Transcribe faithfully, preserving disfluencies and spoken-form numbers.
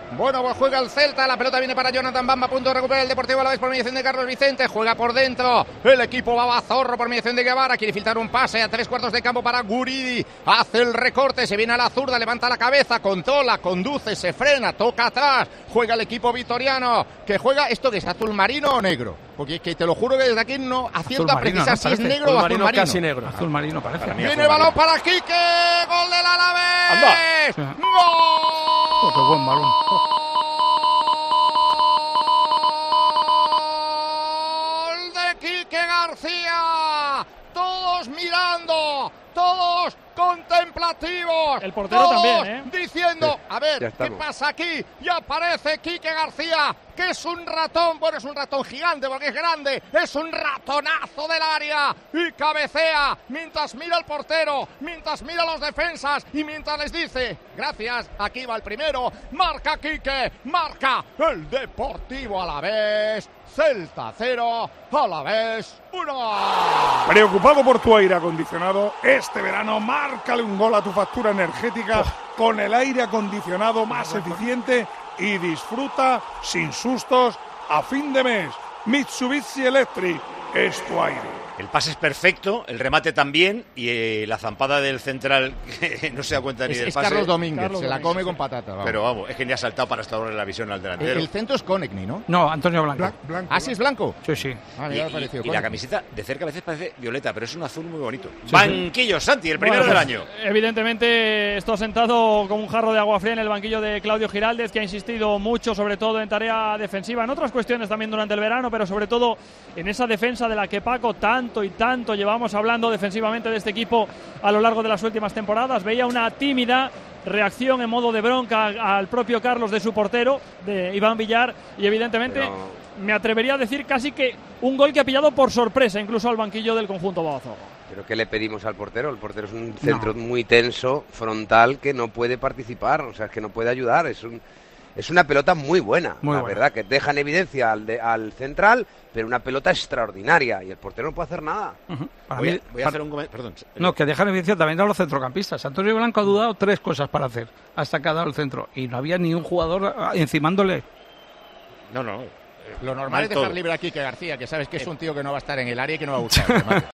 Bueno, pues juega el Celta, la pelota viene para Jonathan Bamba, a punto de recuperar el Deportivo Alavés por mediación de Carlos Vicente, juega por dentro, el equipo Babazorro por mediación de Guevara, quiere filtrar un pase a tres cuartos de campo para Guridi, hace el recorte, se viene a la zurda, levanta la cabeza, controla, conduce, se frena, toca atrás, juega el equipo vitoriano, que juega, ¿esto que es azul marino o negro? Porque es que te lo juro que desde aquí no acierto a precisar, ¿no? Si es negro o azul marino. Casi negro. Azul marino parece. Viene el balón para Quique, gol del Alavés. Sí. ¡Gol! Oh, qué buen balón. ¡Gol de Quique García! Todos mirando, todos contemplativos. El portero todos también, ¿eh? Diciendo, a ver, ¿qué ¿no? pasa aquí? Y aparece Quique García, que es un ratón, bueno, es un ratón gigante porque es grande, es un ratonazo del área y cabecea mientras mira al portero, mientras mira a los defensas y mientras les dice, gracias, aquí va el primero, marca Quique, marca el Deportivo Alavés, Celta cero, Alavés uno. Preocupado por tu aire acondicionado, este verano márcale un gol a tu factura energética oh. con el aire acondicionado más eficiente y disfruta sin sustos a fin de mes. Mitsubishi Electric es tu aire. El pase es perfecto, el remate también y eh, la zampada del central que no se da cuenta ni es, del es pase. Carlos Domínguez, Carlos se la Domínguez, come sí. con patata. Vamos. Pero vamos, es que ni ha saltado para restaurar la visión al delantero. El, el centro es Konechny, ¿no? No, Antonio Blanco. Blan- blanco, ¿Ah, sí es blanco? Sí, sí. Ah, Y, me ha y- parecido y la Konechny. camiseta de cerca a veces parece violeta, pero es un azul muy bonito. Banquillo, Santi, el primero Bueno, del pues, año. Evidentemente, esto sentado con un jarro de agua fría en el banquillo de Claudio Giraldez, que ha insistido mucho, sobre todo en tarea defensiva, en otras cuestiones también durante el verano, pero sobre todo en esa defensa de la que Paco tanto y tanto llevamos hablando defensivamente de este equipo a lo largo de las últimas temporadas. Veía una tímida reacción en modo de bronca al propio Carlos de su portero, de Iván Villar, y evidentemente Pero... me atrevería a decir casi que un gol que ha pillado por sorpresa incluso al banquillo del conjunto Babazorro. ¿Pero qué le pedimos al portero? El portero es un centro no. muy tenso, frontal, que no puede participar, o sea, es que no puede ayudar. Es un es una pelota muy buena, muy la buena. verdad, que deja en evidencia al, de, al central, pero una pelota extraordinaria, y el portero no puede hacer nada. Uh-huh. Para Voy, mí, a, voy a para... hacer un comentario, perdón. No, que dejan evidencia también a los centrocampistas. Antonio Blanco ha dudado tres cosas para hacer hasta que ha dado el centro, y no había ni un jugador encimándole. No, no. Lo normal es dejar libre a Quique García, que sabes que es un tío que no va a estar en el área y que no va a buscar.